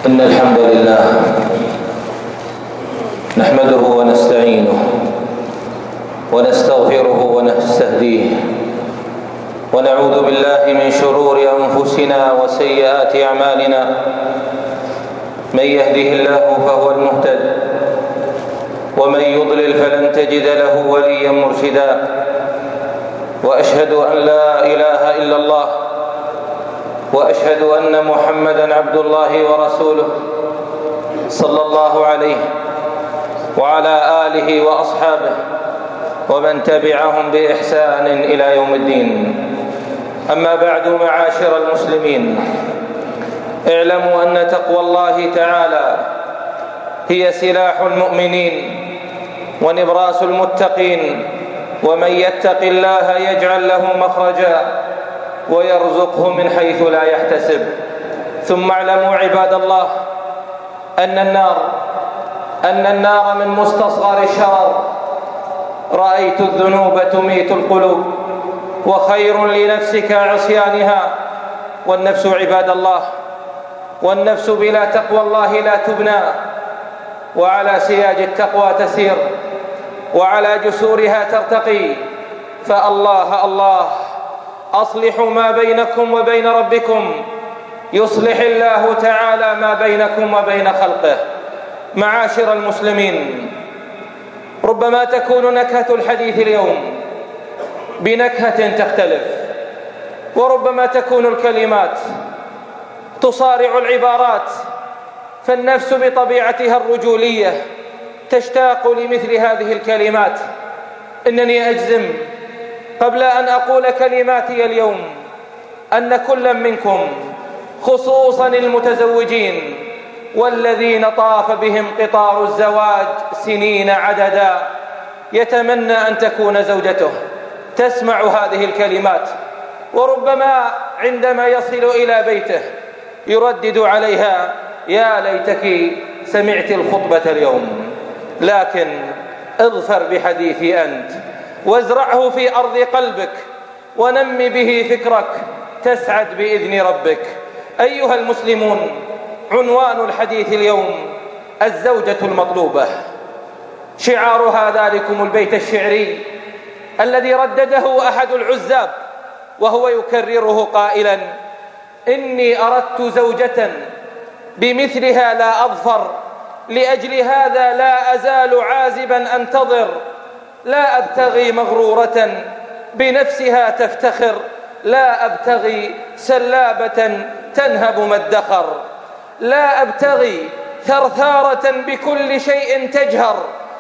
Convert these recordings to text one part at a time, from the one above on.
إن الحمد لله نحمده ونستعينه ونستغفره ونستهديه ونعوذ بالله من شرور أنفسنا وسيئات أعمالنا. من يهده الله فهو المهتد ومن يضلل فلن تجد له وليا مرشدا. وأشهد أن لا إله إلا الله وأشهد أن محمدًا عبد الله ورسوله صلى الله عليه وعلى آله وأصحابه ومن تبعهم بإحسان إلى يوم الدين. أما بعد، معاشر المسلمين، اعلموا أن تقوى الله تعالى هي سلاح المؤمنين ونبراس المتقين، ومن يتق الله يجعل له مخرجا ويرزقه من حيث لا يحتسب. ثم اعلموا عباد الله أن النار من مستصغر الشرر. رأيت الذنوب تميت القلوب وخير لنفسك عصيانها. والنفس عباد الله، والنفس بلا تقوى الله لا تبنى، وعلى سياج التقوى تسير وعلى جسورها ترتقي. فالله الله أصلحوا ما بينكم وبين ربكم يصلح الله تعالى ما بينكم وبين خلقه. معاشر المسلمين، ربما تكون نكهة الحديث اليوم بنكهة تختلف، وربما تكون الكلمات تصارع العبارات، فالنفس بطبيعتها الرجولية تشتاق لمثل هذه الكلمات. إنني أجزم قبل أن أقول كلماتي اليوم أن كل منكم، خصوصا المتزوجين والذين طاف بهم قطار الزواج سنين عددا، يتمنى أن تكون زوجته تسمع هذه الكلمات، وربما عندما يصل إلى بيته يردد عليها: يا ليتك سمعت الخطبة اليوم. لكن اظفر بحديثي أنت وازرعه في أرض قلبك ونم به فكرك، تسعد بإذن ربك. أيها المسلمون، عنوان الحديث اليوم الزوجة المطلوبة. شعارها ذلكم البيت الشعري الذي ردده أحد العزاب وهو يكرره قائلا: إني أردت زوجة بمثلها لا أظفر، لأجل هذا لا أزال عازبا أنتظر، لا أبتغي مغرورة بنفسها تفتخر، لا أبتغي سلابة تنهب ما ادخر، لا أبتغي ثرثارة بكل شيء تجهر،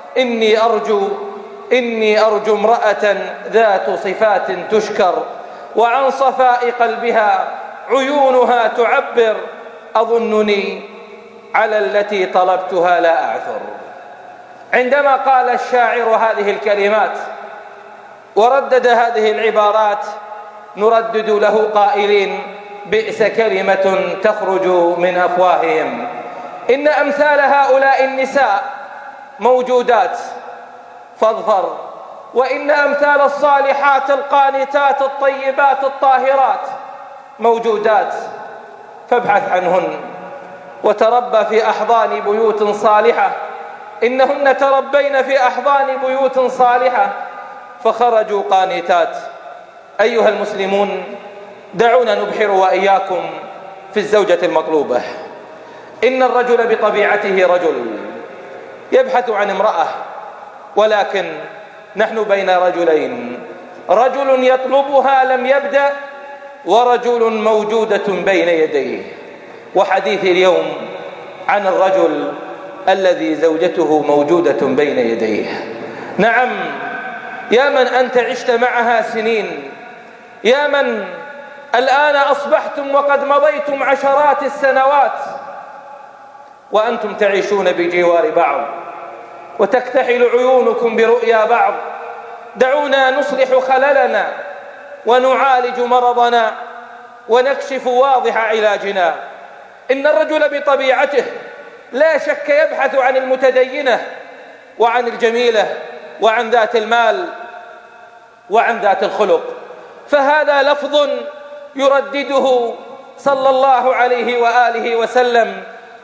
إني أرجو امرأة ذات صفات تشكر، وعن صفاء قلبها عيونها تعبر، أظنني على التي طلبتها لا أعثر. عندما قال الشاعر هذه الكلمات وردد هذه العبارات، نردد له قائلين: بئس كلمة تخرج من أفواههم. إن أمثال هؤلاء النساء موجودات فاظفر، وإن أمثال الصالحات القانتات الطيبات الطاهرات موجودات، فابحث عنهن وتربى في أحضان بيوت صالحة. إنهن تربين في أحضان بيوت صالحة فخرجوا قانتات. أيها المسلمون، دعونا نبحر وإياكم في الزوجة المطلوبة. إن الرجل بطبيعته رجل يبحث عن امرأة، ولكن نحن بين رجلين: رجل يطلبها لم يبدأ، ورجل موجودة بين يديه. وحديث اليوم عن الرجل الذي زوجته موجودة بين يديه. نعم، يا من أنت عشت معها سنين، يا من الآن أصبحتم وقد مضيتم عشرات السنوات وأنتم تعيشون بجوار بعض وتكتحل عيونكم برؤيا بعض، دعونا نصلح خللنا ونعالج مرضنا ونكشف واضح علاجنا. إن الرجل بطبيعته لا شك يبحث عن المتدينة وعن الجميلة وعن ذات المال وعن ذات الخلق، فهذا لفظ يردده صلى الله عليه وآله وسلم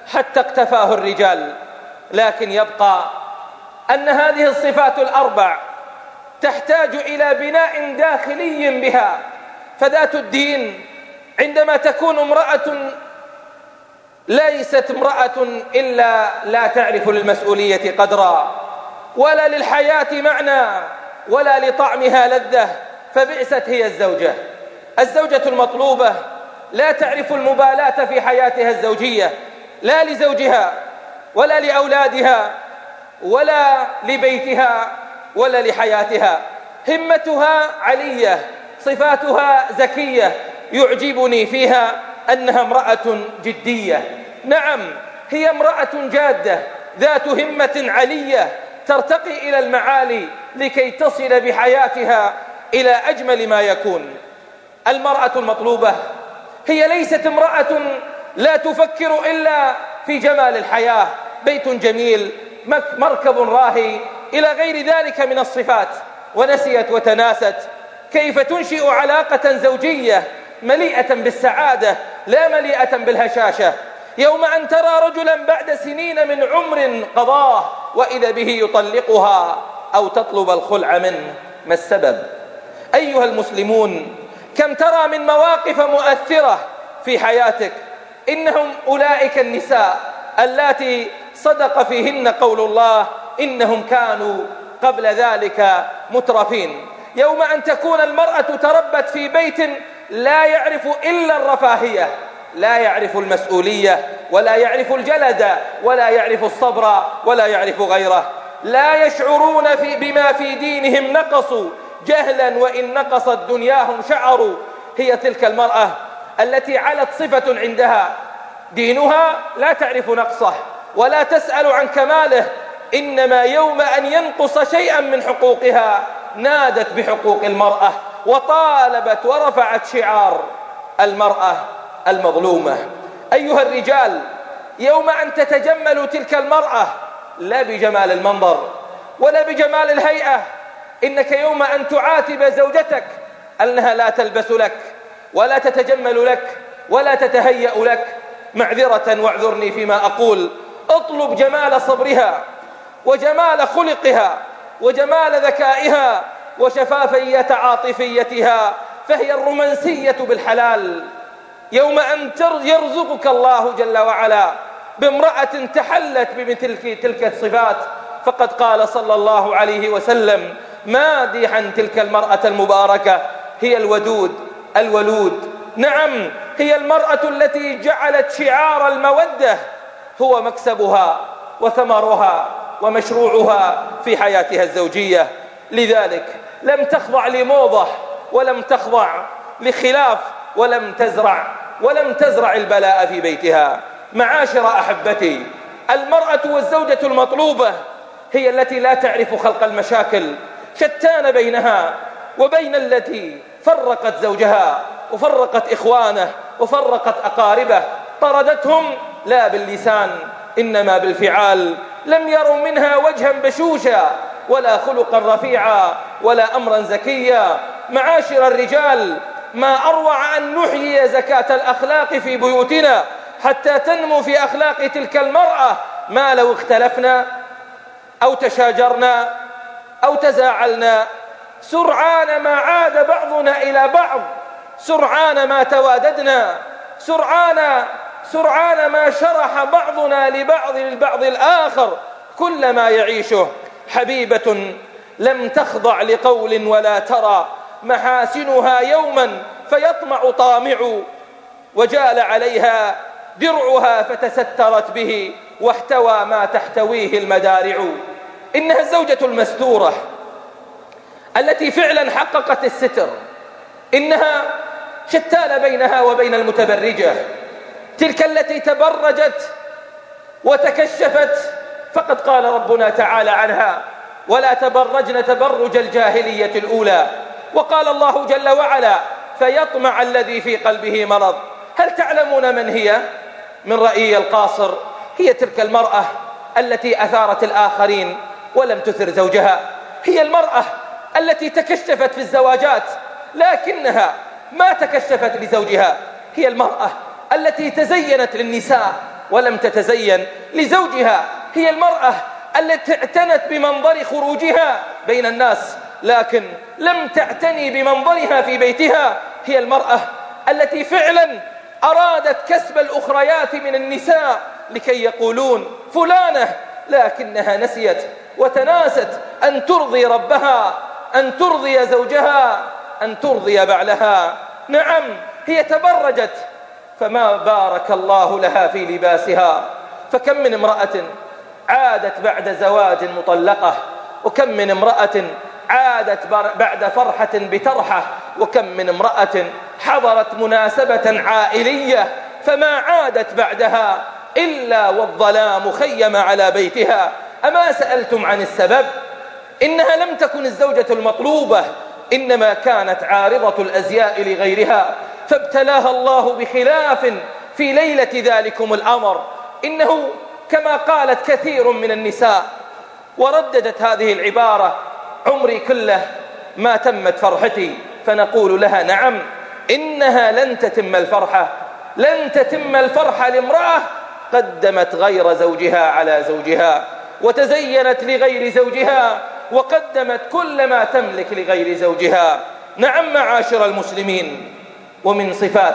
حتى اقتفاه الرجال. لكن يبقى أن هذه الصفات الأربع تحتاج إلى بناء داخلي بها. فذات الدين عندما تكون امرأة ليست امرأة إلا لا تعرف للمسؤولية قدرا، ولا للحياة معنى، ولا لطعمها لذة، فبئست هي الزوجة المطلوبة لا تعرف المبالاة في حياتها الزوجية، لا لزوجها ولا لأولادها ولا لبيتها ولا لحياتها. همتها علية، صفاتها زكية، يعجبني فيها أنها امرأة جدية. نعم، هي امرأة جادة ذات همة علية ترتقي إلى المعالي لكي تصل بحياتها إلى أجمل ما يكون. المرأة المطلوبة هي ليست امرأة لا تفكر إلا في جمال الحياة، بيت جميل، مركب راهي، إلى غير ذلك من الصفات، ونسيت وتناست كيف تنشئ علاقة زوجية مليئة بالسعادة لا مليئة بالهشاشة. يوم أن ترى رجلا بعد سنين من عمر قضاه وإذا به يطلقها أو تطلب الخلع منه، ما السبب؟ أيها المسلمون، كم ترى من مواقف مؤثرة في حياتك، إنهم أولئك النساء اللاتي صدق فيهن قول الله إنهم كانوا قبل ذلك مترفين. يوم أن تكون المرأة تربت في بيت لا يعرف إلا الرفاهية، لا يعرف المسؤولية، ولا يعرف الجلد، ولا يعرف الصبر، ولا يعرف غيره، لا يشعرون بما في دينهم نقصوا جهلا، وإن نقصت دنياهم شعروا. هي تلك المرأة التي علت صفة عندها دينها لا تعرف نقصه ولا تسأل عن كماله، إنما يوم أن ينقص شيئا من حقوقها نادت بحقوق المرأة وطالبت ورفعت شعار المرأة المظلومة. أيها الرجال، يوم أن تتجمل تلك المرأة لا بجمال المنظر ولا بجمال الهيئة، إنك يوم أن تعاتب زوجتك أنها لا تلبس لك ولا تتجمل لك ولا تتهيأ لك، معذرة واعذرني فيما أقول، اطلب جمال صبرها وجمال خلقها وجمال ذكائها وشفافية عاطفيتها، فهي الرومانسية بالحلال. يوم أن يرزقك الله جل وعلا بامرأة تحلت بمثل تلك الصفات، فقد قال صلى الله عليه وسلم مادحا تلك المرأة المباركة: هي الودود الولود. نعم، هي المرأة التي جعلت شعار المودة هو مكسبها وثمرها ومشروعها في حياتها الزوجية. لذلك لم تخضع لموضة ولم تخضع لخلاف ولم تزرع البلاء في بيتها. معاشر أحبتي، المرأة والزوجة المطلوبة هي التي لا تعرف خلق المشاكل، شتان بينها وبين التي فرقت زوجها وفرقت إخوانه وفرقت أقاربه، طردتهم لا باللسان إنما بالفعال، لم يروا منها وجها بشوشا ولا خلقا رفيعا ولا أمرا زكيا. معاشر الرجال، ما أروع أن نحيي زكاة الأخلاق في بيوتنا حتى تنمو في أخلاق تلك المرأة. ما لو اختلفنا أو تشاجرنا أو تزاعلنا، سرعان ما عاد بعضنا إلى بعض، سرعان ما تواددنا، سرعان ما شرح بعضنا للبعض الآخر كل ما يعيشه. حبيبة لم تخضع لقول ولا ترى محاسنها يوما فيطمع طامع، وجال عليها درعها فتسترت به واحتوى ما تحتويه المدارع. إنها الزوجة المستورة التي فعلا حققت الستر، إنها شتان بينها وبين المتبرجة، تلك التي تبرجت وتكشفت، فقد قال ربنا تعالى عنها: ولا تبرجن تبرج الجاهلية الأولى. وقال الله جل وعلا: فيطمع الذي في قلبه مرض. هل تعلمون من هي؟ من رأيي القاصر، هي تلك المرأة التي أثارت الآخرين ولم تثر زوجها، هي المرأة التي تكشفت في الزواجات لكنها ما تكشفت لزوجها، هي المرأة التي تزينت للنساء ولم تتزين لزوجها، هي المرأة التي اعتنت بمنظر خروجها بين الناس لكن لم تعتني بمنظرها في بيتها. هي المرأة التي فعلا أرادت كسب الأخريات من النساء لكي يقولون فلانة، لكنها نسيت وتناست أن ترضي ربها، أن ترضي زوجها، أن ترضي بعلها. نعم هي تبرجت فما بارك الله لها في لباسها. فكم من امرأة عادت بعد زواج مطلقة، وكم من امرأة عادت بعد فرحة بترحة، وكم من امرأة حضرت مناسبة عائلية فما عادت بعدها إلا والظلام خيم على بيتها. أما سألتم عن السبب؟ إنها لم تكن الزوجة المطلوبة، إنما كانت عارضة الأزياء لغيرها فابتلاها الله بخلاف في ليلة ذلكم الأمر. إنه كما قالت كثير من النساء ورددت هذه العبارة: عمري كله ما تمت فرحتي. فنقول لها: نعم، إنها لن تتم الفرحة، لن تتم الفرحة لامرأة قدمت غير زوجها على زوجها، وتزينت لغير زوجها، وقدمت كل ما تملك لغير زوجها. نعم معاشر المسلمين، ومن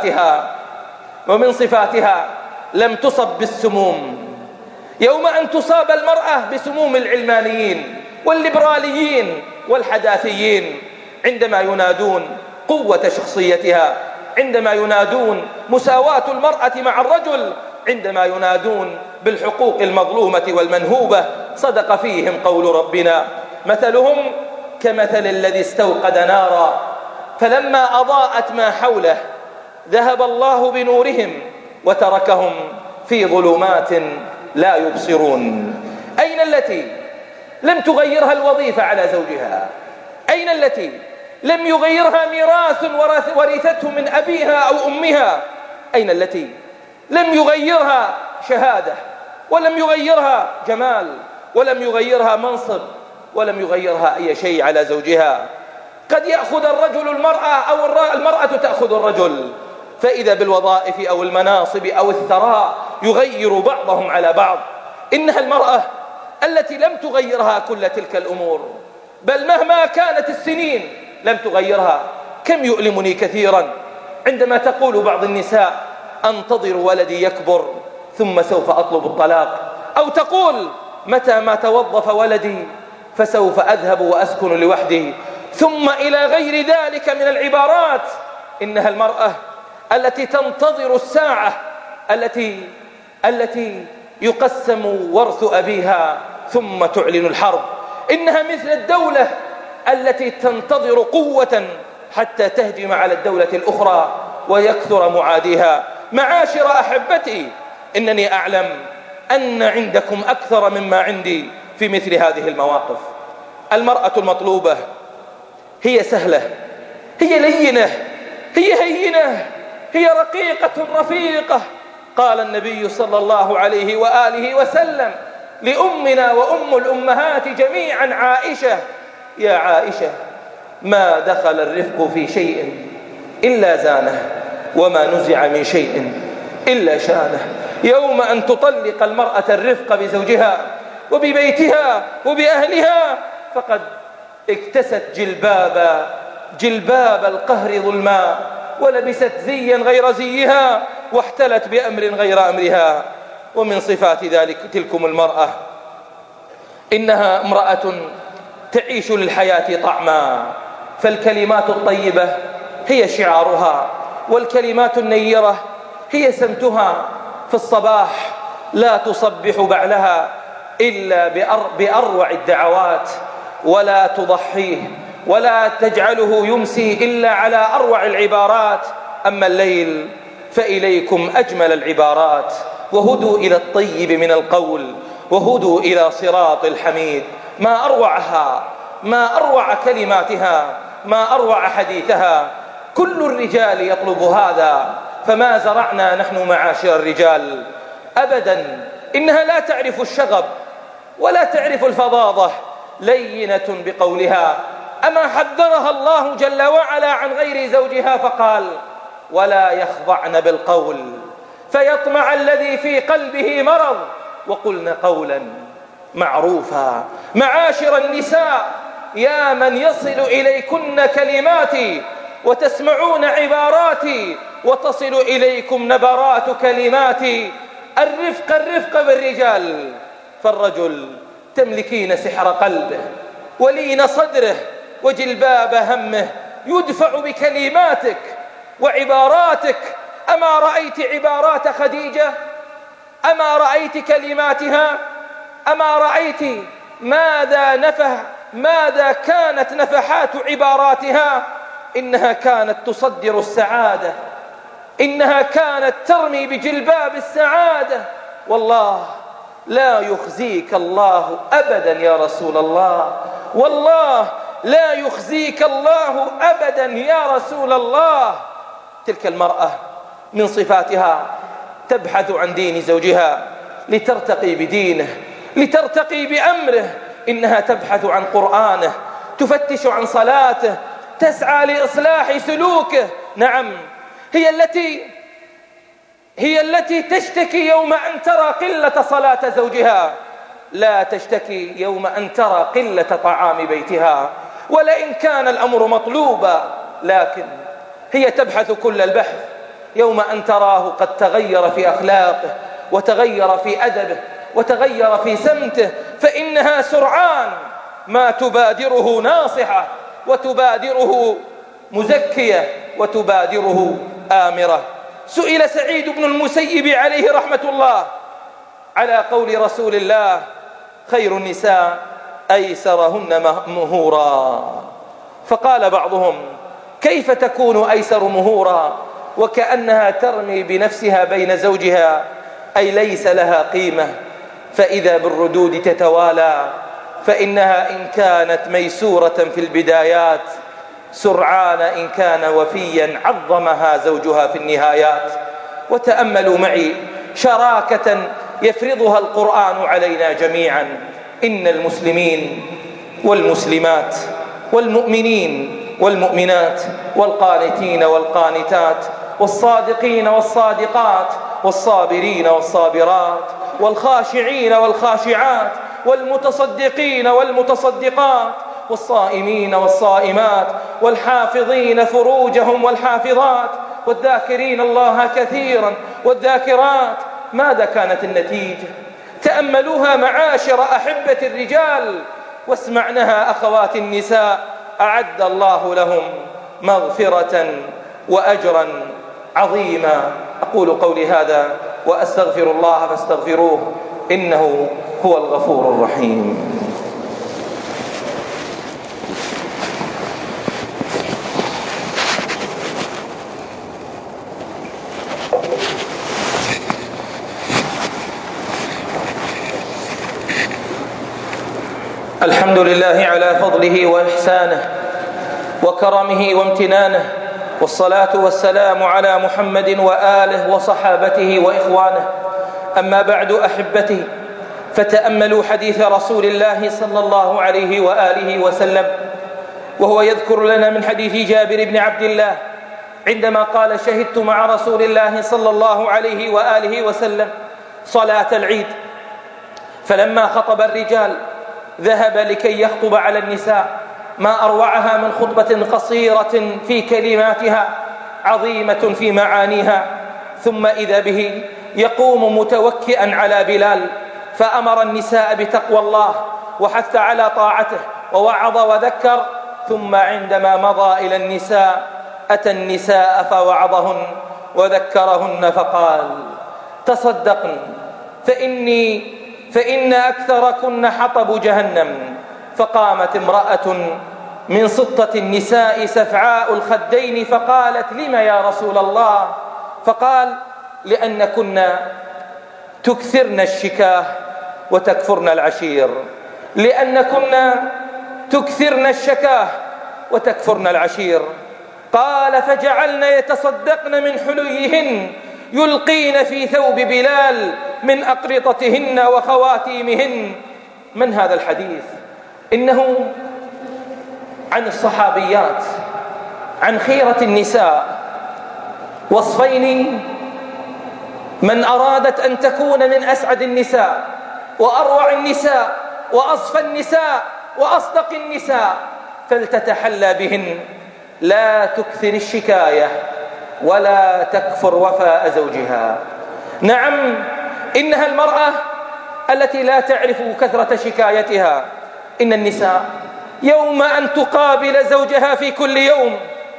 صفاتها لم تصب بالسموم. يوم أن تصاب المرأة بسموم العلمانيين والليبراليين والحداثيين عندما ينادون قوة شخصيتها، عندما ينادون مساواة المرأة مع الرجل، عندما ينادون بالحقوق المظلومة والمنهوبة، صدق فيهم قول ربنا: مثلهم كمثل الذي استوقد نارا فلما أضاءت ما حوله ذهب الله بنورهم وتركهم في ظلمات لا يبصرون. أين التي لم تغيرها الوظيفة على زوجها؟ أين التي لم يغيرها ميراث ورثته من أبيها أو أمها؟ أين التي لم يغيرها شهادة، ولم يغيرها جمال، ولم يغيرها منصب، ولم يغيرها أي شيء على زوجها؟ قد يأخذ الرجل المرأة أو المرأة تأخذ الرجل، فإذا بالوظائف أو المناصب أو الثراء يغير بعضهم على بعض. إنها المرأة التي لم تغيرها كل تلك الأمور، بل مهما كانت السنين لم تغيرها. كم يؤلمني كثيرا عندما تقول بعض النساء: أنتظر ولدي يكبر ثم سوف أطلب الطلاق، أو تقول: متى ما توظف ولدي فسوف أذهب وأسكن لوحدي، ثم إلى غير ذلك من العبارات. إنها المرأة التي تنتظر الساعة التي يقسم ورث أبيها ثم تعلن الحرب. إنها مثل الدولة التي تنتظر قوة حتى تهجم على الدولة الأخرى ويكثر معاديها. معاشر أحبتي، إنني أعلم أن عندكم أكثر مما عندي في مثل هذه المواقف. المرأة المطلوبة هي سهلة، هي لينة، هي هينة، هي رقيقة رفيقة. قال النبي صلى الله عليه وآله وسلم لأمنا وأم الأمهات جميعا عائشة: يا عائشة، ما دخل الرفق في شيء إلا زانه، وما نزع من شيء إلا شانه. يوم أن تطلق المرأة الرفق بزوجها وببيتها وبأهلها فقد اكتست جلباب القهر ظلما، ولبست زيا غير زيها، واحتلت بأمر غير أمرها. ومن صفات تلكم المرأة إنها امرأة تعيش للحياة طعما، فالكلمات الطيبة هي شعارها، والكلمات النيرة هي سمتها. في الصباح لا تصبح بعلها إلا بأروع الدعوات، ولا تضحيه ولا تجعله يمسي إلا على أروع العبارات. أما الليل فإليكم أجمل العبارات، وهدوا إلى الطيب من القول، وهدوا إلى صراط الحميد. ما أروعها، ما أروع كلماتها، ما أروع حديثها. كل الرجال يطلب هذا، فما زرعنا نحن معاشر الرجال أبدا. إنها لا تعرف الشغب ولا تعرف الفظاظة، لينة بقولها. أما حذرها الله جل وعلا عن غير زوجها فقال: ولا يخضعن بالقول فيطمع الذي في قلبه مرض، وقلن قولا معروفا. معاشر النساء، يا من يصل إليكن كلماتي وتسمعون عباراتي وتصل إليكم نبرات كلماتي، الرفق الرفق بالرجال، فالرجل تملكين سحر قلبه ولين صدره وجلباب همه، يدفع بكلماتك وعباراتك. أما رأيت عبارات خديجة؟ أما رأيت كلماتها؟ أما رأيت ماذا كانت نفحات عباراتها؟ إنها كانت تصدر السعادة، إنها كانت ترمي بجلباب السعادة. والله لا يخزيك الله أبدا يا رسول الله، والله لا يخزيك الله أبدا يا رسول الله. تلك المرأة من صفاتها تبحث عن دين زوجها لترتقي بدينه، لترتقي بأمره. إنها تبحث عن قرآنه، تفتش عن صلاته، تسعى لإصلاح سلوكه. نعم، هي التي تشتكي يوم أن ترى قلة صلاة زوجها، لا تشتكي يوم أن ترى قلة طعام بيتها، ولئن كان الأمر مطلوبا، لكن هي تبحث كل البحث يوم أن تراه قد تغير في أخلاقه، وتغير في أدبه، وتغير في سمته، فإنها سرعان ما تبادره ناصحة، وتبادره مزكية، وتبادره آمرة. سئل سعيد بن المسيب عليه رحمة الله على قول رسول الله: خير النساء أيسرهن مهورا. فقال بعضهم: كيف تكون أيسر مهورا وكأنها ترمي بنفسها بين زوجها، أي ليس لها قيمة؟ فإذا بالردود تتوالى، فإنها إن كانت ميسورة في البدايات، سرعان إن كان وفيا عظمها زوجها في النهايات. وتأملوا معي شراكة يفرضها القرآن علينا جميعا: إن المسلمين والمسلمات والمؤمنين والمؤمنات والقانتين والقانتات والصادقين والصادقات والصابرين والصابرات والخاشعين والخاشعات والمتصدقين والمتصدقات والصائمين والصائمات والحافظين فروجهم والحافظات والذاكرين الله كثيرا والذاكرات. ماذا كانت النتيجة؟ تأملوها معاشر أحبة الرجال، واسمعنها أخوات النساء. أعد الله لهم مغفرة وأجرا عظيما. أقول قولي هذا وأستغفر الله فاستغفروه، إنه هو الغفور الرحيم. الحمد لله على فضله وإحسانه وكرمه وامتنانه، والصلاة والسلام على محمد وآله وصحابته وإخوانه. أما بعد أحبتي، فتأملوا حديث رسول الله صلى الله عليه وآله وسلم، وهو يذكر لنا من حديث جابر بن عبد الله عندما قال: شهدت مع رسول الله صلى الله عليه وآله وسلم صلاة العيد، فلما خطب الرجال ذهب لكي يخطب على النساء، ما أروعها من خطبة قصيرة في كلماتها عظيمة في معانيها. ثم إذا به يقوم متوكئا على بلال، فأمر النساء بتقوى الله وحث على طاعته ووعظ وذكر. ثم عندما مضى إلى النساء أتى النساء فوعظهن وذكرهن فقال: تصدقن فإن أكثركن حطب جهنم. فقامت امرأة من سطة النساء سفعاء الخدين فقالت: لم يا رسول الله؟ فقال: لأنكن تكثرن الشكاه وتكفرن العشير. لأنكن تكثرن الشكاه وتكفرن العشير. قال: فجعلن يتصدقن من حليهن يلقين في ثوب بلال من أقرطتهن وخواتيمهن. من هذا الحديث؟ إنه عن الصحابيات، عن خيرة النساء، وصفين من أرادت أن تكون من أسعد النساء وأروع النساء وأصفى النساء وأصدق النساء فلتتحلى بهن. لا تكثر الشكاية ولا تكفر وفاء زوجها. نعم، إنها المرأة التي لا تعرف كثرة شكايتها. إن النساء يوم أن تقابل زوجها في كل يوم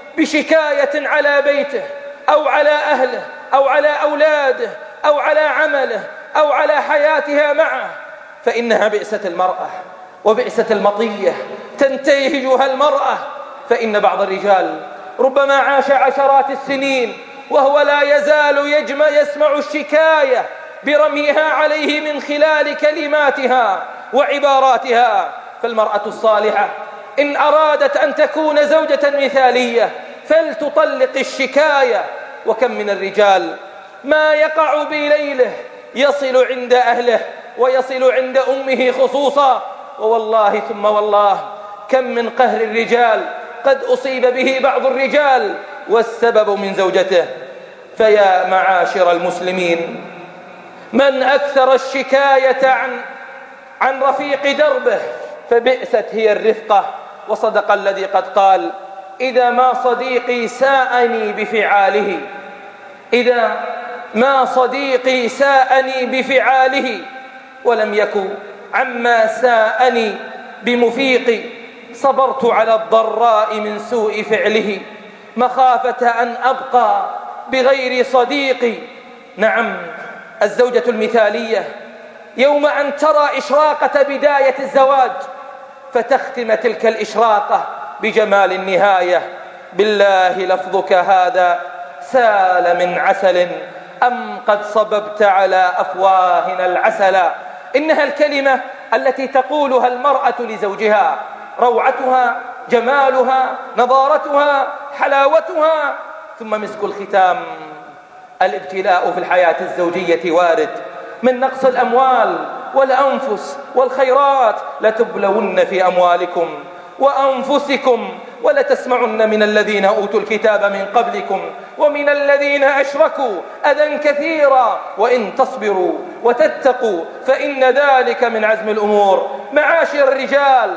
بشكاية على بيته أو على أهله أو على أولاده أو على عمله أو على حياتها معه، فإنها بئست المرأة وبئست المطية، تنتهجها المرأة. فإن بعض الرجال ربما عاش عشرات السنين وهو لا يزال يسمع الشكاية برميها عليه من خلال كلماتها وعباراتها. فالمرأة الصالحة إن أرادت أن تكون زوجة مثالية فلتطلق الشكاية. وكم من الرجال ما يقع بليله يصل عند أهله ويصل عند أمه خصوصا، ووالله ثم والله كم من قهر الرجال قد أصيب به بعض الرجال والسبب من زوجته. فيا معاشر المسلمين، من أكثر الشكاية عن رفيق دربه فبئست هي الرفقة. وصدق الذي قد قال: إذا ما صديقي ساءني بفعاله، إذا ما صديقي ساءني بفعاله ولم يكن عما ساءني بمفيقي، صبرت على الضراء من سوء فعله مخافة أن أبقى بغير صديقي. نعم، الزوجة المثالية يوم أن ترى إشراقة بداية الزواج فتختم تلك الإشراقة بجمال النهاية: بالله لفظك هذا سال من عسل أم قد صببت على أفواهنا العسل. إنها الكلمة التي تقولها المرأة لزوجها، روعتها، جمالها، نضارتها، حلاوتها. ثم مسك الختام: الابتلاء في الحياة الزوجية وارد، من نقص الأموال والأنفس والخيرات لتبلون في أموالكم وأنفسكم ولتسمعن من الذين أوتوا الكتاب من قبلكم ومن الذين أشركوا أذى كثيرا وإن تصبروا وتتقوا فإن ذلك من عزم الأمور. معاشر الرجال،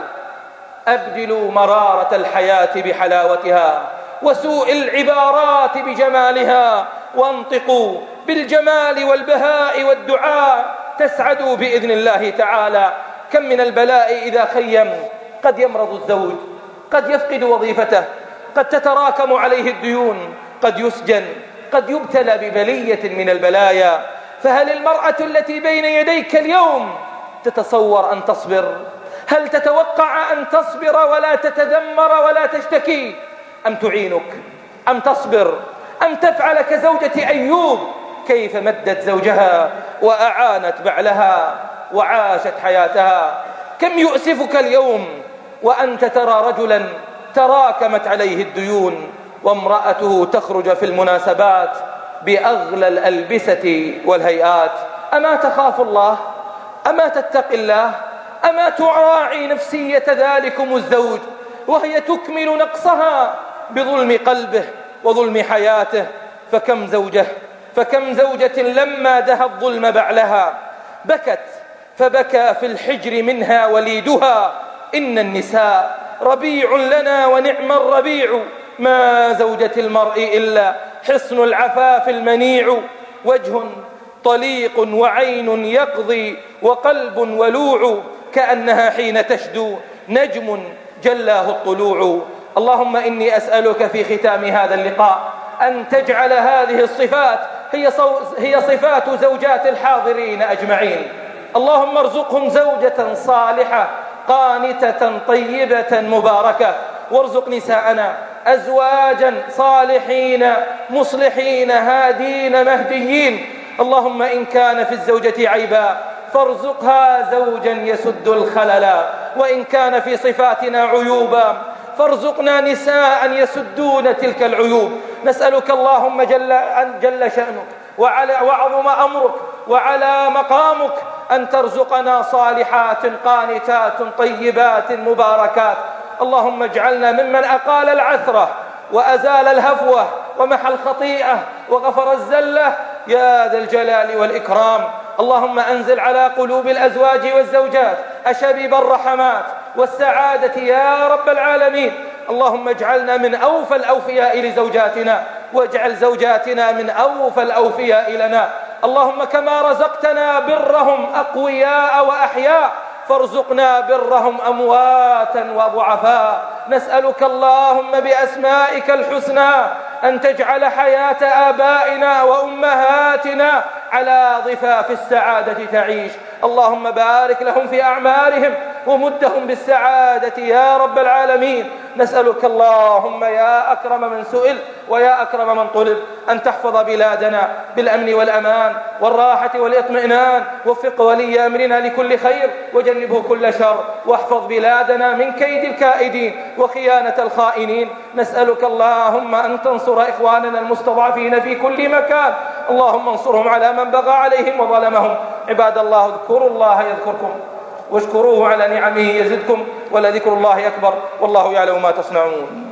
أبدلوا مرارة الحياة بحلاوتها وسوء العبارات بجمالها، وانطقوا بالجمال والبهاء والدعاء تسعدوا بإذن الله تعالى. كم من البلاء إذا خيم، قد يمرض الزوج، قد يفقد وظيفته، قد تتراكم عليه الديون، قد يسجن، قد يبتلى ببلية من البلايا. فهل المرأة التي بين يديك اليوم تتصور أن تصبر؟ هل تتوقع أن تصبر ولا تتذمر ولا تشتكي؟ أم تعينك؟ أم تصبر؟ أم تفعل كزوجة أيوب كيف مدت زوجها وأعانت بعلها وعاشت حياتها؟ كم يؤسفك اليوم وأنت ترى رجلا تراكمت عليه الديون وامرأته تخرج في المناسبات بأغلى الألبسة والهيئات. أما تخاف الله؟ أما تتقي الله؟ أما تراعي نفسية ذلكم الزوج وهي تكمل نقصها بظلم قلبه وظلم حياته؟ فكم زوجة لما دها الظلم بعلها بكت فبكى في الحجر منها وليدها. إن النساء ربيع لنا ونعم الربيع، ما زوجة المرء إلا حصن العفاف المنيع. وجه طليق وعين يقضي وقلب ولوع، كأنها حين تشدو نجم جلاه الطلوع. اللهم إني أسألك في ختام هذا اللقاء أن تجعل هذه الصفات هي صفات زوجات الحاضرين أجمعين. اللهم ارزقهم زوجة صالحة قانتة طيبة مباركة، وارزق نساءنا أزواجا صالحين مصلحين هادين مهديين. اللهم إن كان في الزوجة عيبا فارزقها زوجا يسد الخلل، وإن كان في صفاتنا عيوبا فارزقنا نساء يسدون تلك العيوب. نسألك اللهم جل شأنك وعظم أمرك وعلى مقامك أن ترزقنا صالحات قانتات طيبات مباركات. اللهم اجعلنا ممن أقال العثرة وأزال الهفوة ومحى الخطيئة وغفر الزلة يا ذا الجلال والإكرام. اللهم أنزل على قلوب الأزواج والزوجات أشبيب الرحمات والسعادة يا رب العالمين. اللهم اجعلنا من أوفى الأوفياء لزوجاتنا، واجعل زوجاتنا من أوفى الأوفياء لنا. اللهم كما رزقتنا برهم أقوياء وأحياء فارزقنا برهم أمواتا وضعفاء. نسألك اللهم بأسمائك الحسنى أن تجعل حياة آبائنا وأمهاتنا على ضفاف السعادة تعيش. اللهم بارك لهم في أعمارهم ومدهم بالسعادة يا رب العالمين. نسألك اللهم يا أكرم من سئل ويا أكرم من طلب أن تحفظ بلادنا بالأمن والأمان والراحة والإطمئنان. وفق ولي أمرنا لكل خير وجنبه كل شر، واحفظ بلادنا من كيد الكائدين وخيانة الخائنين. نسألك اللهم أن تنصر إخواننا المستضعفين في كل مكان. اللهم انصرهم على من بغى عليهم وظلمهم. عباد الله اذكروا الله يذكركم واشكروه على نعمه يزدكم، ولذكر الله أكبر، والله يعلم ما تصنعون.